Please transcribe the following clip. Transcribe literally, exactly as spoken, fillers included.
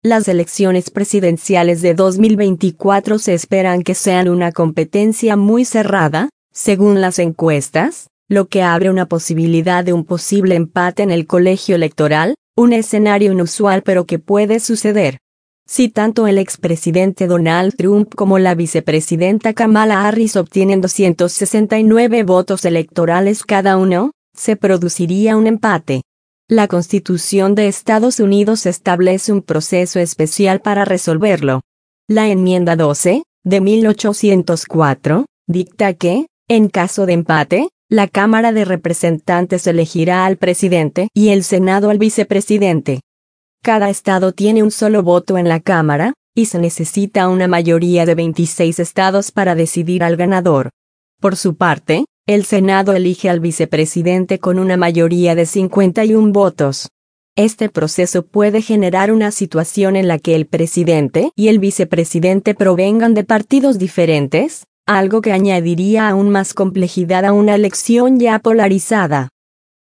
Las elecciones presidenciales de dos mil veinticuatro se esperan que sean una competencia muy cerrada, según las encuestas, lo que abre una posibilidad de un posible empate en el colegio electoral, un escenario inusual pero que puede suceder. Si tanto el expresidente Donald Trump como la vicepresidenta Kamala Harris obtienen doscientos sesenta y nueve votos electorales cada uno, se produciría un empate. La Constitución de Estados Unidos establece un proceso especial para resolverlo. La enmienda doce, de mil ochocientos cuatro, dicta que, en caso de empate, la Cámara de Representantes elegirá al presidente y el Senado al vicepresidente. Cada estado tiene un solo voto en la Cámara, y se necesita una mayoría de veintiséis estados para decidir al ganador. Por su parte, el Senado elige al vicepresidente con una mayoría de cincuenta y uno votos. Este proceso puede generar una situación en la que el presidente y el vicepresidente provengan de partidos diferentes, algo que añadiría aún más complejidad a una elección ya polarizada.